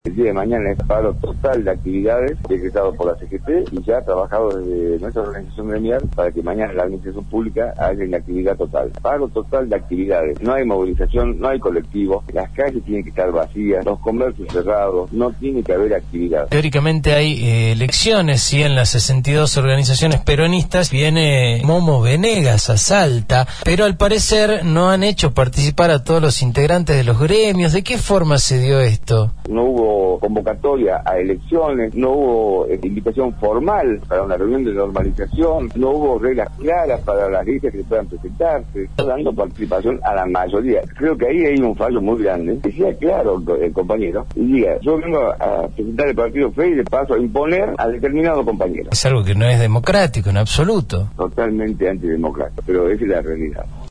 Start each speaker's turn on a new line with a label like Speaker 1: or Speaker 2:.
Speaker 1: El día de mañana es paro total de actividades decretado por la CGT y ya ha trabajado desde nuestra organización gremial para que mañana la administración pública haya una actividad total. Paro total de actividades. No hay movilización, no hay colectivos, las calles tienen que estar vacías, los comercios cerrados, no tiene que haber actividad.
Speaker 2: Teóricamente hay elecciones, sí, en las 62 organizaciones peronistas. Viene Momo Venegas a Salta, pero al parecer no han hecho participar a todos los integrantes de los gremios. ¿De qué forma se dio esto?
Speaker 1: No hubo convocatoria a elecciones, no hubo invitación formal para una reunión de normalización, no hubo reglas claras para las listas que puedan presentarse, dando participación a la mayoría. Creo que ahí hay un fallo muy grande. Decía claro el compañero, y diga, yo vengo a presentar el partido FE y de paso a imponer a determinado compañero.
Speaker 2: Es algo que no es democrático en absoluto.
Speaker 1: Totalmente antidemocrático, pero esa es la realidad.